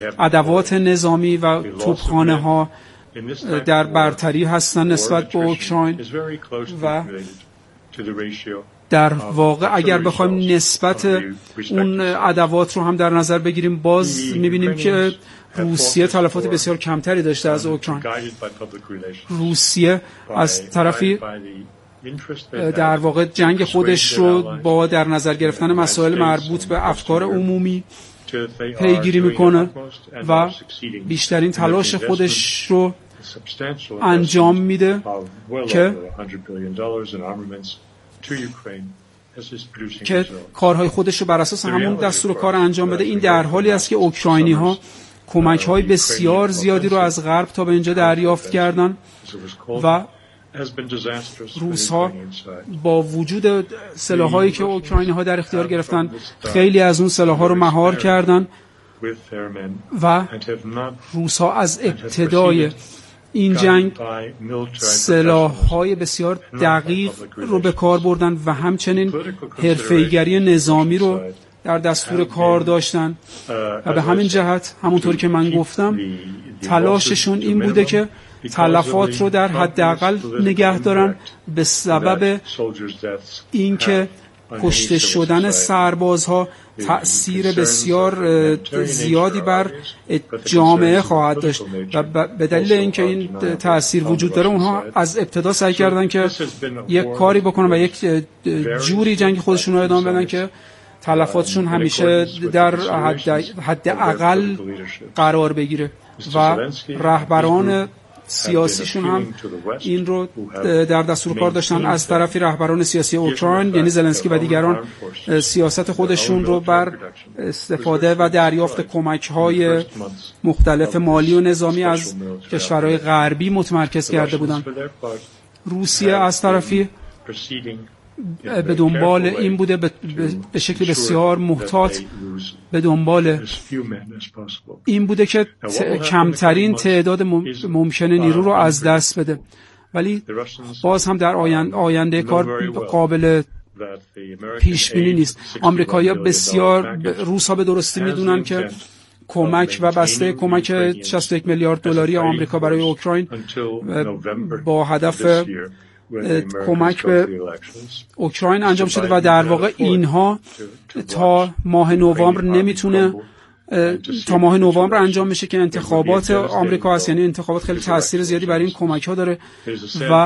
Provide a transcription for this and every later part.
ادوات نظامی و توپخانه ها در برتری هستند نسبت به اوکراین و در واقع اگر بخوایم نسبت اون ادوات رو هم در نظر بگیریم باز می‌بینیم که روسیه تلفات بسیار کمتری داشته از اوکراین. روسیه از طرفی در واقع جنگ خودش رو با در نظر گرفتن مسائل مربوط به افکار عمومی پیگیری میکنه و بیشترین تلاش خودش رو انجام میده که کارهای خودش رو بر اساس همون دستور کار انجام بده. این در حالی است که اوکراینی ها کمک‌های بسیار زیادی رو از غرب تا به اینجا دریافت کردن و روس‌ها با وجود سلاح‌هایی که اوکراینی‌ها در اختیار گرفتن خیلی از اون سلاح‌ها رو مهار کردن و روس‌ها از ابتدای این جنگ سلاح‌های بسیار دقیق رو به کار بردن و همچنین حرفه‌ایگری نظامی رو در دستور کار داشتن و به همین جهت همونطور که من گفتم تلاششون این بوده که تلفات رو در حداقل نگه دارن به سبب اینکه کشته شدن سربازها تأثیر بسیار زیادی بر جامعه خواهد داشت و به دلیل اینکه این تأثیر وجود داره اونها از ابتدا سعی کردن که یک کاری بکنن و یک جوری جنگ خودشون رو ادامه بدن که تلفاتشون همیشه در حد اقل قرار بگیره و رهبران سیاسیشون هم این رو در دستور کار داشتن. از طرفی رهبران سیاسی اوکراین یعنی زلنسکی و دیگران سیاست خودشون رو بر استفاده و دریافت کمک‌های مختلف مالی و نظامی از کشورهای غربی متمرکز کرده بودند. روسیه از طرفی به دنبال این بوده به شکل بسیار محتاط به دنبال این بوده که کمترین تعداد ممکنه نیرو رو از دست بده، ولی باز هم در آینده کار قابل پیش بینی نیست. آمریکایی‌ها بسیار روس‌ها به درستی میدونن که کمک و بسته کمک 61 میلیارد دلاری آمریکا برای اوکراین با هدف کمک به اوکراین انجام شده و در واقع اینها تا ماه نوامبر نمیتونه تا ماه نوامبر انجام میشه که انتخابات آمریکا هست، یعنی انتخابات خیلی تاثیر زیادی برای این کمک ها داره و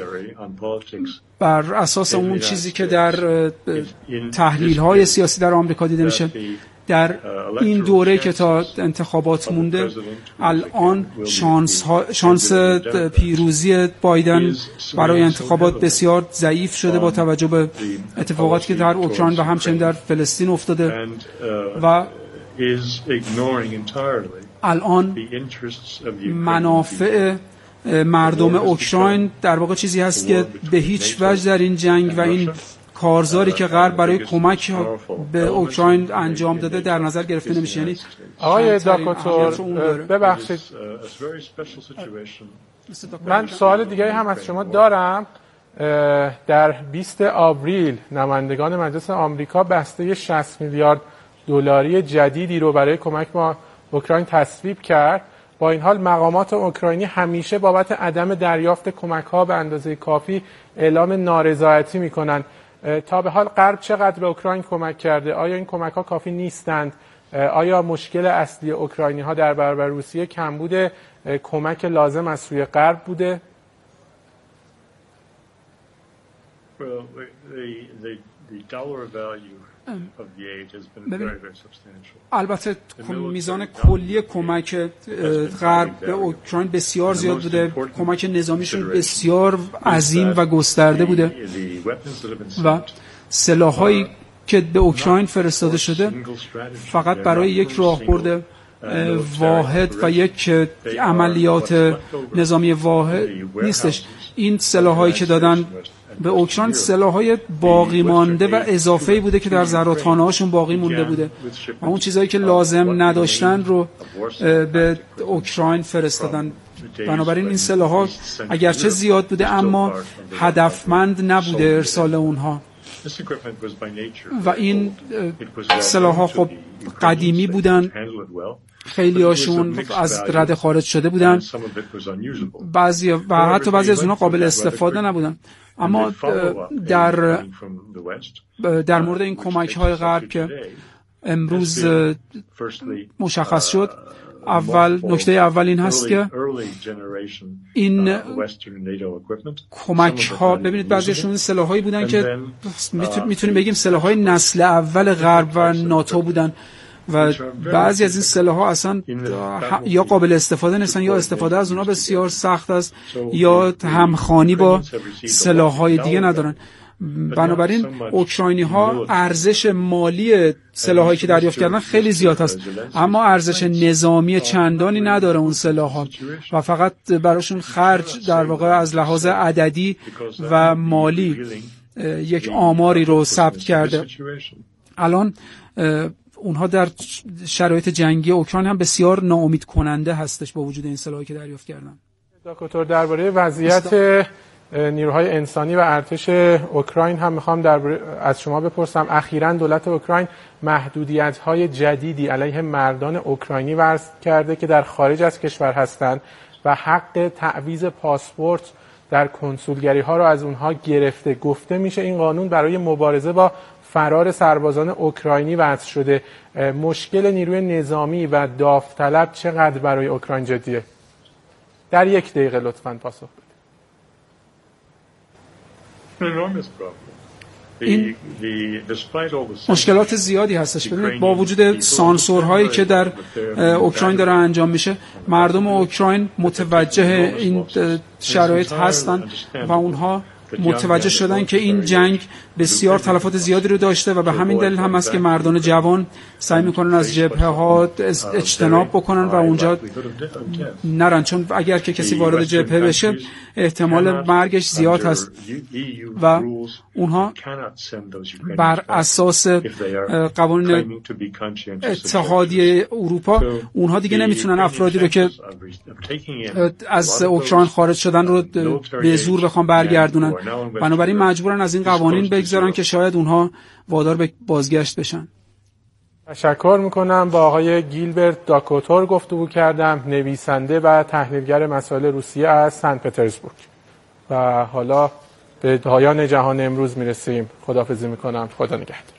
بر اساس اون چیزی که در تحلیل های سیاسی در آمریکا دیده میشه در این دوره که تا انتخابات مونده الان شانس پیروزی بایدن برای انتخابات بسیار ضعیف شده با توجه به اتفاقاتی که در اوکراین و همچنین در فلسطین افتاده و الان منافع مردم اوکراین در واقع چیزی هست که به هیچ وجه در این جنگ و این کارزاری که غرب برای کمک به اوکراین انجام داده در نظر گرفته نمیشه. یعنی آقای داکوتور ببخشید من سوال دیگری هم از شما دارم. در 20 آوریل نمایندگان مجلس آمریکا بسته 60 میلیارد دلاری جدیدی رو برای کمک با اوکراین تصویب کرد. با این حال مقامات اوکراینی همیشه بابت عدم دریافت کمک‌ها به اندازه کافی اعلام نارضایتی می‌کنند. تا به حال غرب چقدر به اوکراین کمک کرده؟ آیا این کمک‌ها کافی نیستند؟ آیا مشکل اصلی اوکراینی‌ها در برابر روسیه کمبود کمک لازم از سوی غرب بوده؟ البته میزان کلی کمک غرب به اوکراین بسیار زیاد بوده، کمک نظامیشون بسیار عظیم و گسترده بوده و سلاح‌هایی که به اوکراین فرستاده شده فقط برای یک راهبرد واحد و یک عملیات نظامی واحد نیستش. این سلاح‌هایی که دادن به اوکراین سلاح‌های باقی مانده و اضافه‌ای بوده که در زرادخانه‌هاشون باقی مونده بوده و اون چیزایی که لازم نداشتن رو به اوکراین فرستادن. بنابراین این سلاح‌ها اگرچه زیاد بوده اما هدفمند نبوده ارسال اونها و این سلاح‌ها خب قدیمی بودن خیلی هاشون از رده خارج شده بودن، بعضی و حتی بعضی از اونها قابل استفاده نبودن. اما در مورد این کمک های غرب که امروز مشخص شد، نکته اول این هست که این کمک ها، ببینید بعضیشون سلاحایی بودن که میتونیم بگیم سلاحهای نسل اول غرب و ناتو بودن و بعضی از این سلاح‌ها اصلا یا قابل استفاده نیستن یا استفاده از اونها بسیار سخت است یا همخوانی با سلاح‌های دیگه ندارن. بنابراین اوکراینی‌ها ارزش مالی سلاحایی که دریافت کردن خیلی زیاد است، اما ارزش نظامی چندانی نداره اون سلاح‌ها و فقط براشون خرج در واقع از لحاظ عددی و مالی یک آماری رو ثبت کرده. الان اونها در شرایط جنگی اوکراین هم بسیار ناامید کننده هستش با وجود این سلاحی که دریافت کردن. دکتر درباره وضعیت نیروهای انسانی و ارتش اوکراین هم میخوام از شما بپرسم. اخیراً دولت اوکراین محدودیت‌های جدیدی علیه مردان اوکراینی وضع کرده که در خارج از کشور هستند و حق تعویض پاسپورت در کنسولگری‌ها رو از اونها گرفته. گفته میشه این قانون برای مبارزه با فرار سربازان اوکراینی وضع شده. مشکل نیروی نظامی و داوطلب چقدر برای اوکراین جدیه؟ در 1 دقیقه لطفاً پاسخ بدید. این مشکلات زیادی هستش. ببینید با وجود سانسورهایی که در اوکراین داره انجام میشه، مردم اوکراین متوجه این شرایط هستن و اونها متوجه شدن که این جنگ بسیار تلفات زیادی رو داشته و به همین دلیل هم است که مردان جوان سعی میکنن از جبهه‌ها اجتناب بکنن و اونجا نرن، چون اگر که کسی وارد جبهه بشه احتمال مرگش زیاد هست و اونها بر اساس قوانین اتحادیه اروپا اونها دیگه نمیتونن افرادی رو که از اوکراین خارج شدن رو به زور بخوام برگردونن، بنابراین مجبورن از این قوانین بگذارن که شاید اونها وادار به بازگشت بشن. تشکر میکنم. با آقای گیلبرت داکوتور گفتگو کردم، نویسنده و تحلیلگر مسائل روسیه از سن پترزبورگ. و حالا به پایان جهان امروز میرسیم. خداحافظی میکنم. خدا نگهدار.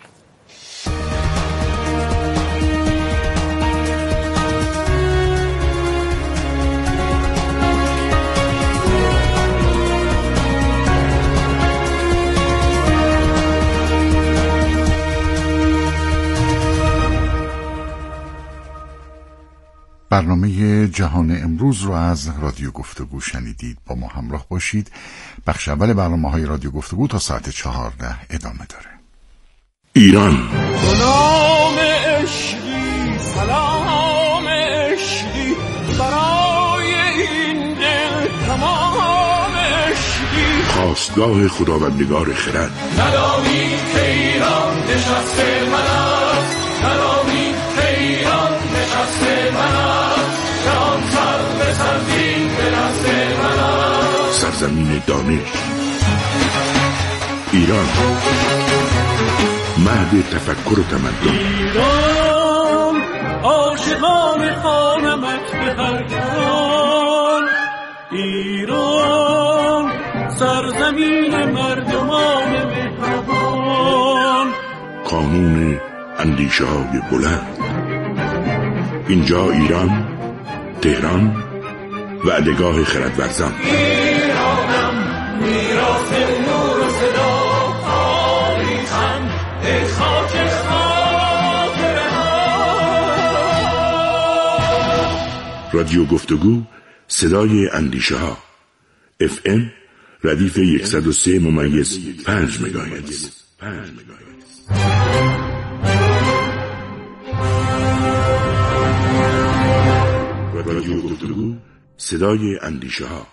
برنامه جهان امروز رو از رادیو گفتگو شنیدید. با ما همراه باشید. بخش اول برنامه‌های رادیو گفتگو تا ساعت 14 ادامه داره. ایران سلام عشقی، سلام عشقی، برای این دل تمام عشقی، خواستگاه خداوندگار خرد. ندانی که ایران نشسته من است، ندانی که ایران نشسته من است، سرزمین دانش. ایران مهد تفکر و تمدن. ایران عاشقان خوانمت به هر جان، ایران سرزمین مردمان مهربان، قانون اندیشه های بلند. اینجا ایران، تهران، وعدگاه خردورزان. ایرانم میراث نور و صدا، تاریخم ای خاک خاطره ها. رادیو گفتگو، صدای اندیشه ها. FM ردیف 103.5 مگاهرتز. رادیو گفتگو، صدای اندیشه ها.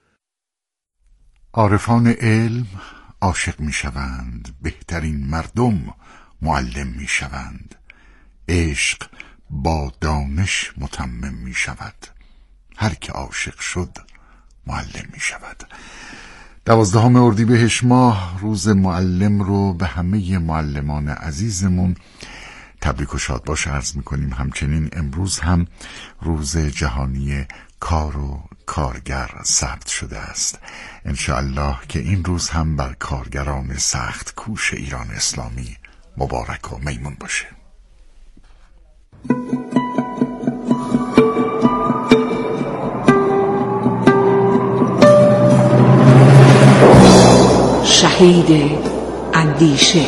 عارفان علم عاشق می شوند، بهترین مردم معلم می شوند، عشق با دانش متمم می شود، هر که عاشق شد معلم می شود. 12 اردیبهشت ماه روز معلم رو به همه معلمان عزیزمون تبریک و شاد باش عرض میکنیم. همچنین امروز هم روز جهانی کار و کارگر ثبت شده است. انشاءالله که این روز هم بر کارگران سخت کوش ایران اسلامی مبارک و میمون باشه. شهید اندیشه.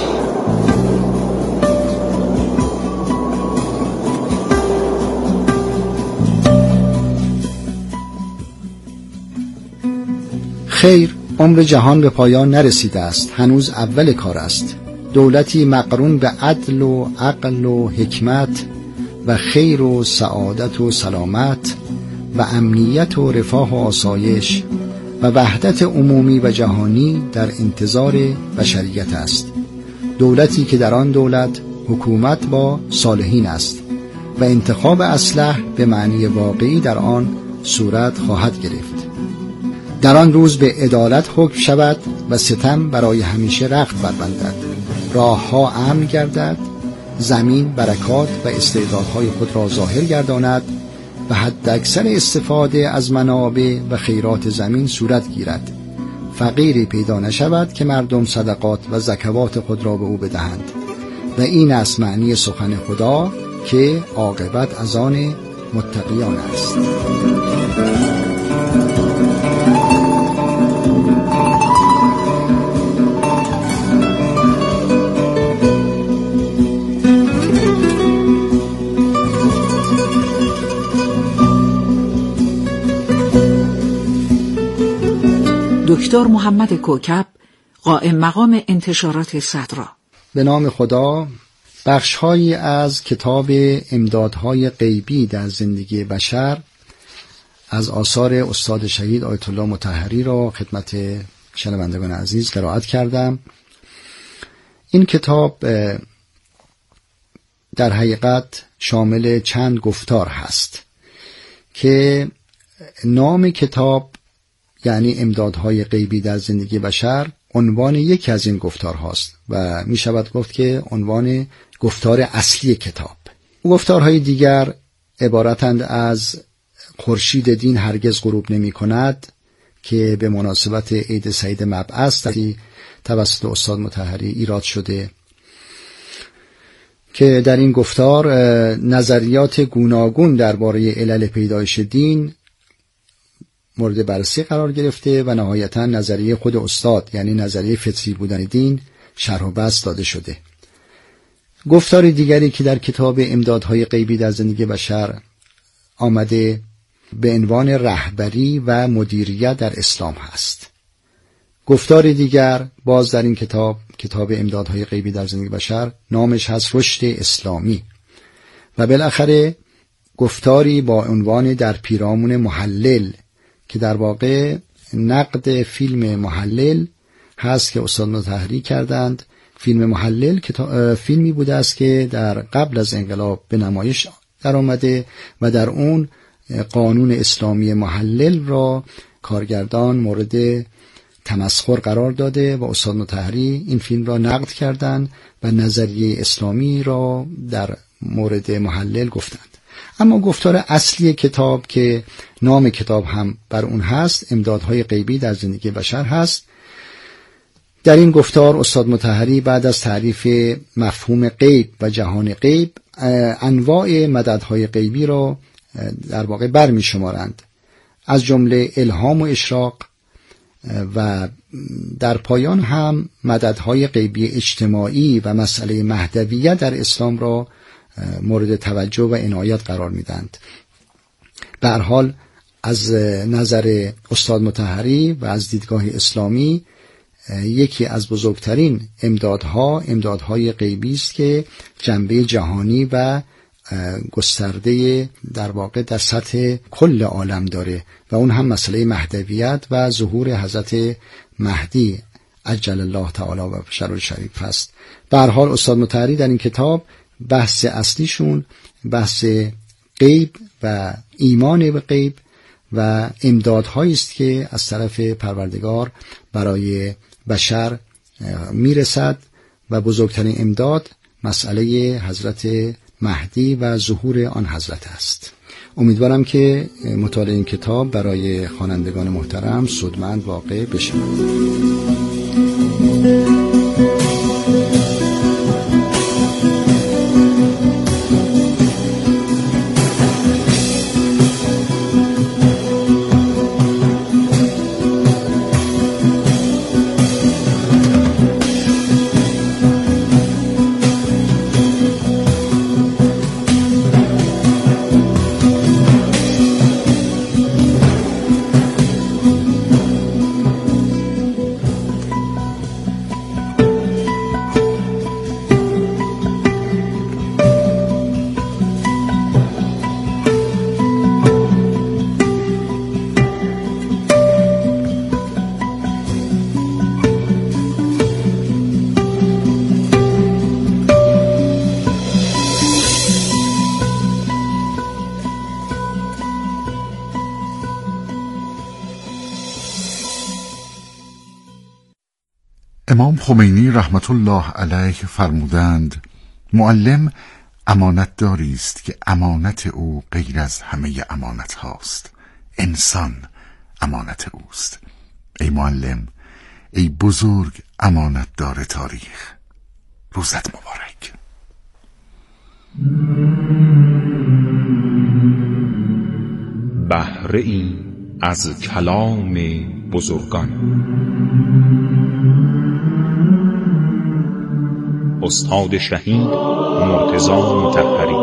خیر، عمر جهان به پایان نرسیده است، هنوز اول کار است. دولتی مقرون به عدل و عقل و حکمت و خیر و سعادت و سلامت و امنیت و رفاه و آسایش و وحدت عمومی و جهانی در انتظار بشریت است. دولتی که در آن دولت حکومت با صالحین است و انتخاب اصلح به معنی واقعی در آن صورت خواهد گرفت. در آن روز به عدالت حکم شود و ستم برای همیشه رخت بربندد، راه ها امن گردد، زمین برکات و استعدادهای خود را ظاهر گرداند و حد اکثر استفاده از منابع و خیرات زمین صورت گیرد. فقیری پیدا نشود که مردم صدقات و زکوات خود را به او بدهند و این است معنی سخن خدا که عاقبت از آن متقیان است. دکتر محمد کوکب، قائم مقام انتشارات صدرا. به نام خدا. بخش‌هایی از کتاب امدادهای غیبی در زندگی بشر از آثار استاد شهید آیت الله مطهری را خدمت شنوندگان عزیز قرائت کردم. این کتاب در حقیقت شامل چند گفتار هست که نام کتاب یعنی امدادهای غیبی در زندگی بشر عنوان یکی از این گفتار هاست و می شود گفت که عنوان گفتار اصلی کتاب. گفتارهای دیگر عبارتند از خورشید دین هرگز غروب نمی کند که به مناسبت عید سعید مبعث توسط استاد مطهری ایراد شده، که در این گفتار نظریات گوناگون درباره علل پیدایش دین مورد بررسی قرار گرفته و نهایتا نظریه خود استاد یعنی نظریه فطری بودن دین شرح و بسط داده شده. گفتار دیگری که در کتاب امدادهای غیبی در زندگی بشر آمده به عنوان رهبری و مدیریت در اسلام هست. گفتار دیگر باز در این کتاب امدادهای غیبی در زندگی بشر نامش هست رشد اسلامی و بالاخره گفتاری با عنوان در پیرامون محلل که در واقع نقد فیلم محلل هست که استاد مطهری کردند. فیلم محلل فیلمی بوده است که در قبل از انقلاب به نمایش در آمده و در اون قانون اسلامی محلل را کارگردان مورد تمسخر قرار داده و استاد مطهری این فیلم را نقد کردند و نظریه اسلامی را در مورد محلل گفتند. اما گفتار اصلی کتاب که نام کتاب هم بر اون هست امدادهای غیبی در زندگی بشر هست. در این گفتار استاد مطهری بعد از تعریف مفهوم غیب و جهان غیب انواع مددهای غیبی را در واقع برمی شمارند، از جمله الهام و اشراق و در پایان هم مددهای غیبی اجتماعی و مسئله مهدویت در اسلام را مورد توجه و عنایت قرار میدند. به هر حال از نظر استاد مطهری و از دیدگاه اسلامی یکی از بزرگترین امدادهای غیبی است که جنبه جهانی و گسترده در واقع در سطح کل عالم داره و اون هم مسئله مهدویت و ظهور حضرت مهدی عجل الله تعالی و بشر الشریف است. به هر حال استاد مطهری در این کتاب بحث اصلیشون بحث غیب و ایمان به غیب و امدادهایی است که از طرف پروردگار برای بشر میرسد و بزرگترین امداد مسئله حضرت مهدی و ظهور آن حضرت است. امیدوارم که مطالعه این کتاب برای خوانندگان محترم سودمند واقع بشه. امام خمینی رحمت الله علیه فرمودند معلم امانتداری است که امانت او غیر از همه امانت هاست. انسان امانت اوست. ای معلم، ای بزرگ امانتدار تاریخ، روزت مبارک. بهره ای از کلام بزرگان. استاد شهید مرتضی مطهری.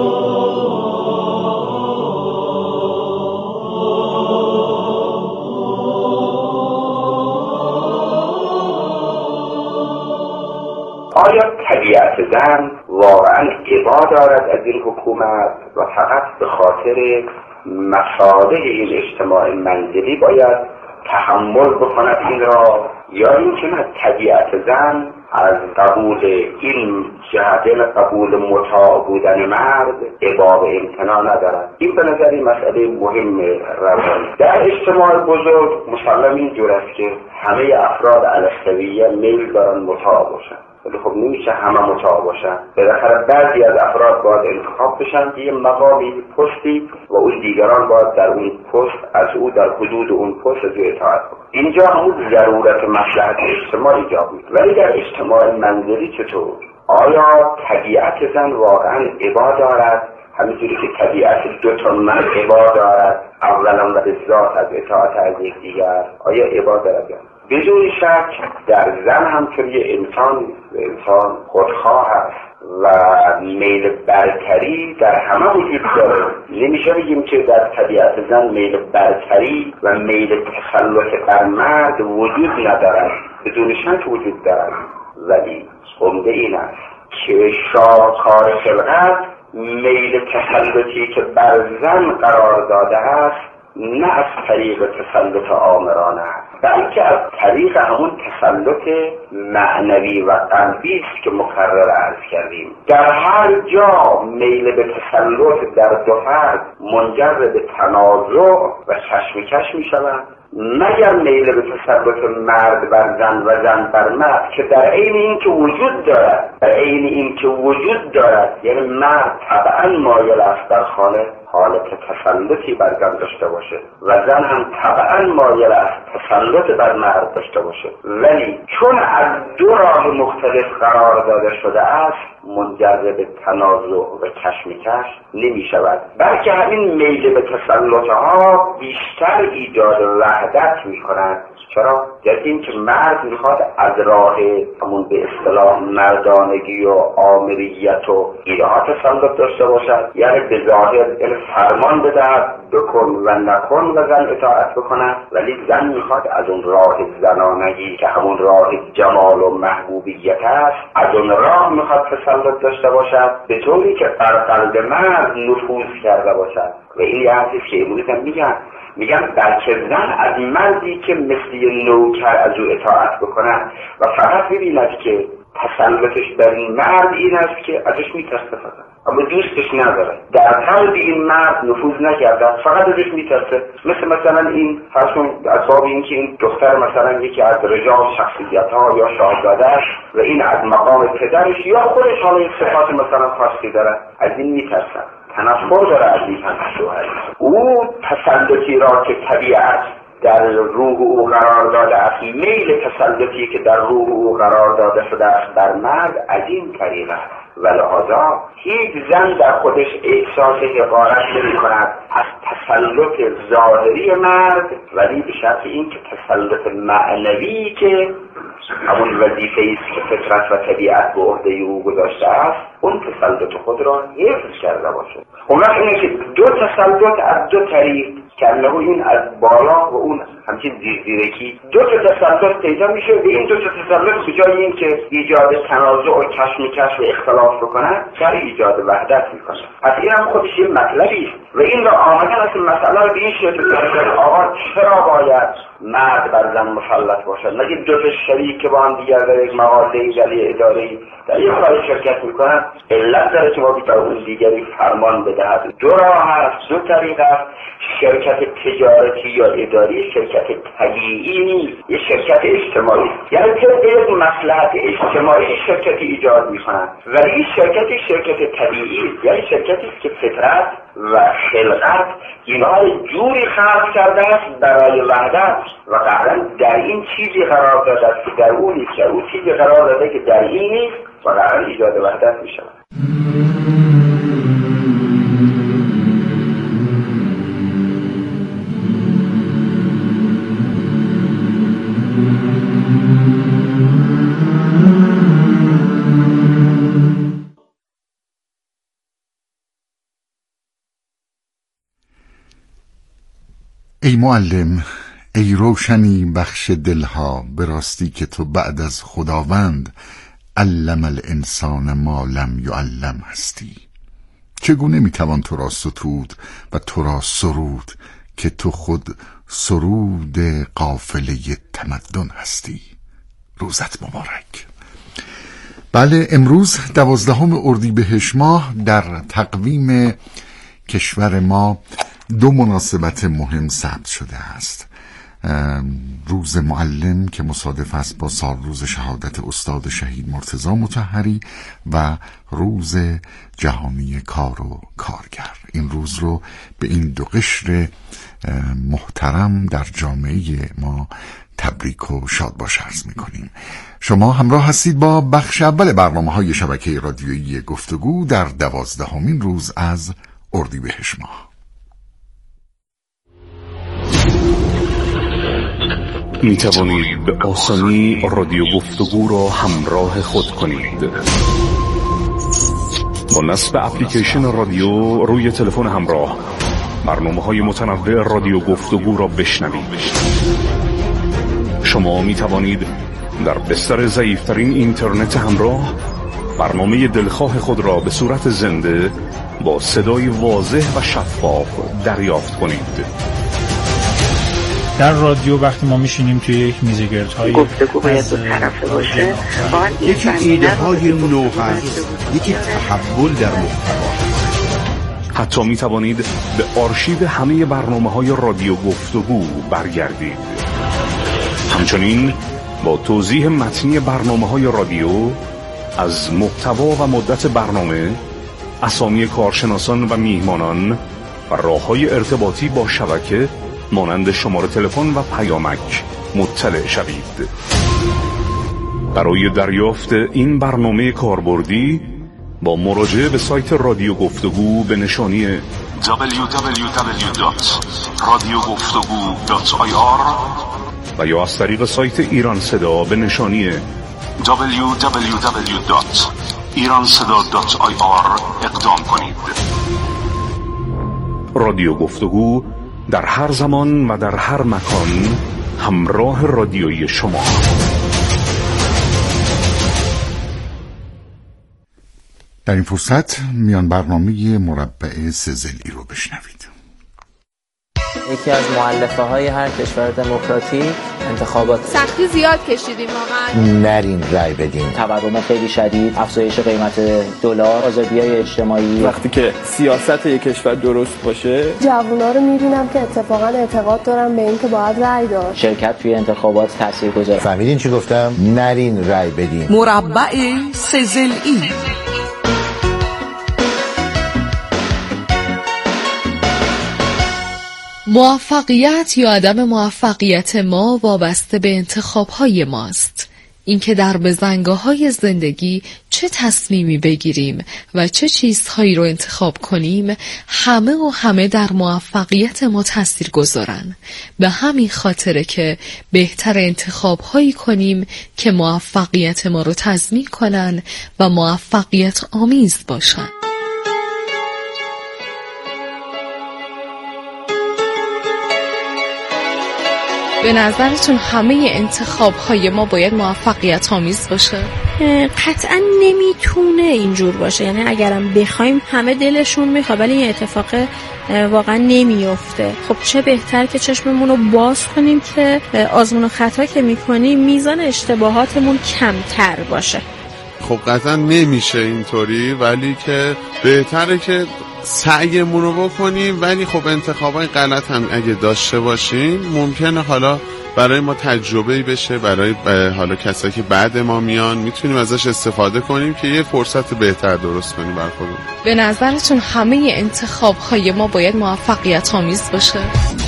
آیا طبیعت زن واقعا ابا دارد از این حکومت و فقط به خاطر مصالح این اجتماع منزلی باید تحمل بکند این را، یا اینکه نه، طبیعت زن از قبول این جهت، قبول مطاع بودن مرد، ابا و امتناع ندارد؟ این به نظر این مسئله مهم روانی در اجتماع بزرگ مسلم این جور است که همه افراد علویه میل دارن مطاع باشن، ولی خب نمیشه همه مطاع باشن. بالاخره بعضی از افراد باید انتخاب بشن یه مقامی، پستی، و اون دیگران باید در اون پست از او در حدود اون پست از او اطاعت کنن. اینجا همون ضرورت مصلحت اجتماع ایجاب میکنه. ولی در اجتماع منزلی چطور؟ آیا طبیعت زن واقعا ابا دارد؟ همینجوری که طبیعت دو تا مرد ابا دارد، اولا و بالذات از اطاعت از یکدیگر، آیا ابا دارد؟ بدون شک در زن هم که یه انسان خودخواه است و میل برتری در همه وجود داره. نمیشه بگیم که در طبیعت زن میل برتری و میل تسلط بر مرد وجود ندارد، بدون شک وجود دارد. ولی عمده این است که شاهکار خلقت میل تسلطی که بر زن قرار داده است نه از طریق تسلط آمرانه است، بلکه از طریق همون تسلط معنوی و قلبی است که مکرر عرض کردیم. در هر جا میل به تسلط در دو فرد منجر به تنازع و کشمکش می شود، مگر میل به تسلط مرد بر زن و زن بر مرد که در عین این که وجود دارد، یعنی مرد طبعا مایل است در خانه حالت تسلطی بر زن داشته باشه و زن هم طبعا مایل است تسلط بر مرد داشته باشه، ولی چون از دو راه مختلف قرار داده شده است منجر به تنازع و کشمکش نمی شود، بلکه همین میل به تسلط ها بیشتر ایجاد وحدت می کنند. چرا؟ در این که مرد میخواد از راه همون به اصطلاح مردانگی و آمریت و ایده‌ها تسلط داشته باشد، یعنی به ظاهر فرمان بدهد بکن و نکن و زن اطاعت بکنه، ولی زن میخواد از اون راه زنانگی که همون راه جمال و محبوبیت است، از اون راه میخواد تسلط داشته باشد به طوری که بر قلب مرد نفوذ کرده باشد. و این یه حرفی که امروز هم میگن بلکه زن از مردی که مثل نوکر از او اطاعت بکنه و فقط ببیند که تسلطش بر این مرد این است که ازش میترسه فقط، اما دوستش نداره، در قلب این مرد نفوذ نکرده، فقط ازش میترسه. مثلا این فرضون اسباب این که این دختر مثلا یکی از رجال شخصیت‌ها یا شاهزاده‌اش و این از مقام پدرش یا خودش حالا این صفات مثلا خاصی داره، از این میترسه، تنفر داره از این شوهر. او تسلطی را که طبیعت در روح او قرار داده است، میل تسلطی که در روح او قرار داده شده است بر مرد، از این طریق است. و لحاظا هیچ زن در خودش احساس حقارت نمی کند از تسلط ظاهری مرد، ولی به شرط این که تسلط معنوی که همون وظیفه‌ای است که فطرت و طبیعت به عهده او گذاشته است، اون تسلط خود را حفظ کرده باشه. اون وقت اینه که دو تسلط از دو طریق که انه این از بالا و اون همچین زیرزیرکی، دو تا تسلط پیدا میشه و این دو تا تسلط به جای این که ایجاد تنازع و کشمکش و اختلاف بکنن، سر ایجاد وحدت میکنه. از این هم خودش یه مطلبی است و این را آمدن از مسئله رو به این شکل که آقا چرا باید مرد بر زن مسلط باشد؟ مگه دو تا شریک که با هم دیگر در یک مقاله اداری اداری در یک کار شرکت میکنن، علت داره که ما بیتر اون دیگری فرمان بدهد. دو راه هست، دو طریق هست. شرکت تجارتی یا اداری شرکت طبیعی نیست، یه شرکت اجتماعی، یعنی طبق یک مصلحت اجتماعی شرکتی ایجاد میکنن، ولی این شرکت طبیعی است، یعنی شرکتی است که فطرت و خلقت اینها جوری خلق کرده است برای وحدت و قرار در این چیزی قرار داده است که در اون نیست، در اون چیزی قرار داده که در این نیست و قرار ایجاد وحدت میشه. ای معلم، ای روشنی بخش دلها، به راستی که تو بعد از خداوند علم الانسان ما لم یعلم هستی. چگونه میتوان تو را ستود و تو را سرود که تو خود سرود قافله تمدن هستی. روزت مبارک. بله، امروز 12 اردیبهشت ماه در تقویم کشور ما دو مناسبت مهم ثبت شده است. روز معلم که مصادف است با سالروز شهادت استاد شهید مرتضی مطهری و روز جهانی کار و کارگر. این روز رو به این دو قشر محترم در جامعه ما تبریک و شادباش عرض می‌کنیم. شما همراه هستید با بخش اول برنامه‌های شبکه رادیویی گفتگو در 12مین روز از اردیبهشت ماه. می توانید به آسانی رادیو گفتگو را همراه خود کنید. با نصب اپلیکیشن رادیو روی تلفن همراه برنامه‌های متنوع رادیو گفتگو را بشنوید. شما می توانید در بستر ضعیف‌ترین اینترنت همراه برنامه دلخواه خود را به صورت زنده با صدای واضح و شفاف دریافت کنید. در رادیو وقتی ما میشینیم توی یک میزگردهای گفتگو باید دو طرفه باشه، یکی ایده های نو هست، یکی تحول در محتوا. حتی می توانید به آرشیو همه برنامه‌های رادیو گفتگو برگردید. همچنین با توضیح متنی برنامه‌های رادیو از محتوا و مدت برنامه، اسامی کارشناسان و میهمانان و راه‌های ارتباطی با شبکه مانند شماره تلفن و پیامک مطلع شوید. برای دریافت این برنامه کاربردی با مراجعه به سایت رادیو گفتگو به نشانی www.radiogoftogu.ir و یا از طریق سایت ایران صدا به نشانی www.iranseda.ir اقدام کنید. رادیو گفتگو در هر زمان و در هر مکان همراه رادیویی شما. در این فرصت میان برنامه مربع سزلی رو بشنوید. یکی از مؤلفه‌های هر کشور دموکراتیک انتخابات. سختی زیاد کشیدیم واقعا. نرین رای بدین. تورم خیلی شدید، افزایش قیمت دلار، آزادی‌های اجتماعی. وقتی که سیاست یک کشور درست باشه، جوونا رو می‌بینم که اتفاقا اعتقاد دارن به این که باید رای داد. شرکت توی انتخابات تاثیرگذاره. فهمیدین چی گفتم؟ نرین رای بدین. مربع سه‌ضلعی. موفقیت یا عدم موفقیت ما وابسته به انتخاب‌های ماست. اینکه در بزنگاه‌های زندگی چه تصمیمی بگیریم و چه چیزهایی رو انتخاب کنیم همه در موفقیت ما تأثیر گذارن. به همین خاطره که بهتر انتخاب‌هایی کنیم که موفقیت ما رو تضمین کنن و موفقیت آمیز باشن. به نظرتون همه انتخاب‌های ما باید موفقیت آمیز باشه؟ قطعا نمیتونه اینجور باشه. یعنی اگرم بخوایم همه دلشون میخواد ولی این اتفاق واقعا نمیفته. خب چه بهتر که چشممون رو باز کنیم که آزمون و خطا که میکنیم میزان اشتباهاتمون کمتر باشه. خب قطعا نمیشه اینطوری، ولی که بهتره که سعیمون رو بکنیم. ولی خب انتخابای غلط هم اگه داشته باشیم ممکنه حالا برای ما تجربه‌ای بشه، برای حالا کسایی که بعد ما میان میتونیم ازش استفاده کنیم که یه فرصت بهتر درست کنیم برای خودمون. به نظرتون همه انتخاب‌های ما باید موفقیت آمیز باشه؟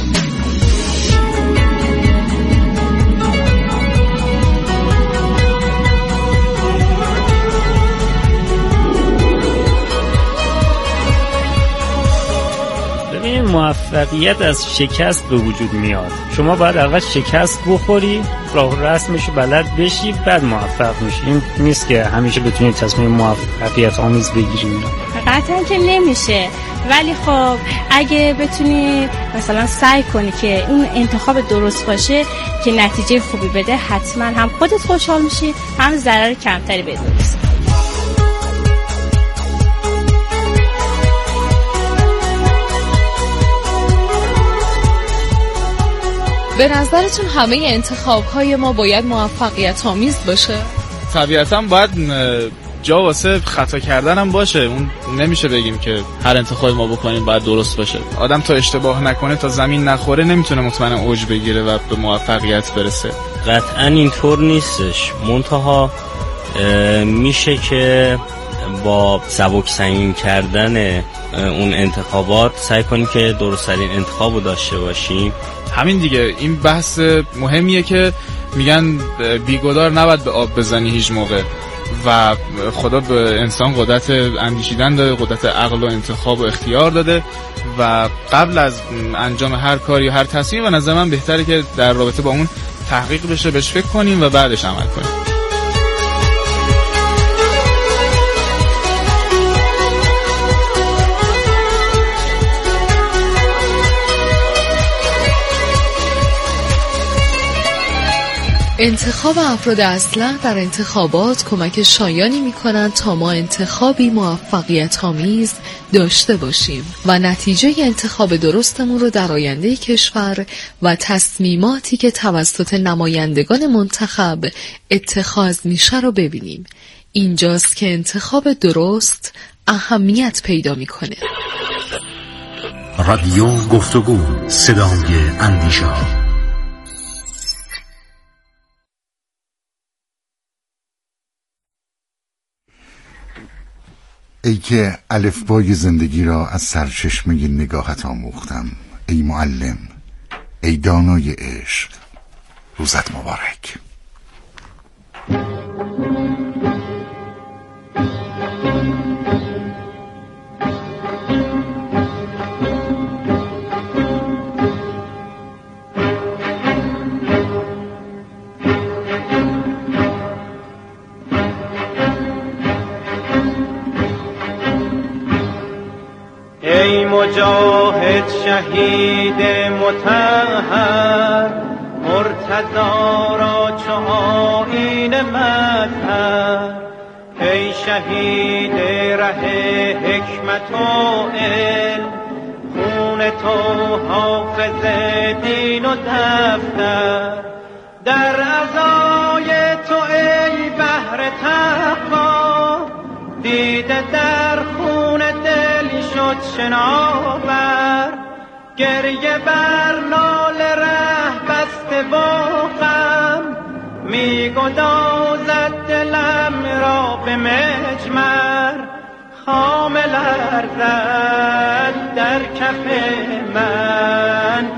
موفقیت از شکست به وجود میاد. شما باید اول شکست بخوری، راه و رسمشو بلد بشی، بعد موفق میشی. این نیست که همیشه بتونید تصمیم موفقیت آمیز بگیرید. قطعا که نمیشه، ولی خب اگه بتونی مثلا سعی کنی که اون انتخاب درست باشه که نتیجه خوبی بده، حتما هم خودت خوشحال میشی، هم ضرر کمتری بدونی. به نظرتون همه انتخاب‌های ما باید موفقیت آمیز باشه؟ طبیعتاً باید جا واسه خطا کردن هم باشه. اون نمیشه بگیم که هر انتخابی ما بکنیم باید درست باشه. آدم تا اشتباه نکنه، تا زمین نخوره، نمیتونه مطمئنا اوج بگیره و به موفقیت برسه. قطعاً اینطور نیستش. منتها میشه که با سبک‌سنگین کردن اون انتخابات سعی کنیم که درست‌ترین انتخابو داشته باشیم. همین دیگه. این بحث مهمیه که میگن بیگدار نباید به آب بزنی هیچ موقع و خدا به انسان قدرت اندیشیدن داده، قدرت عقل و انتخاب و اختیار داده و قبل از انجام هر کاری و هر تصمیم به نظر من بهتره که در رابطه با اون تحقیق بشه، بهش فکر کنیم و بعدش عمل کنیم. انتخاب افراد اسلح در انتخابات کمک شایانی می‌کنند تا ما انتخابی موفقیت آمیز داشته باشیم و نتیجه انتخاب درستمون رو در آینده کشور و تصمیماتی که توسط نمایندگان منتخب اتخاذ میشه رو ببینیم. اینجاست که انتخاب درست اهمیت پیدا می‌کنه. رادیو گفتگو، صدای اندیشه. ای که الفبای زندگی را از سرچشمه نگاهت آموختم، ای معلم، ای دانای عشق، روزت مبارک. مجاهد شهید مطهر، مرتضی را چو آیین مطهر. ای شهید ره حکمت و علم، خون خون تو حافظ دین و دفتر، در عزای تو ای بحر تقوا، دیده در خون دل شد شناور، گریه بر نال ره بسته و غم، می گدازد دلم را به مجمر، خام لرزد در کف من.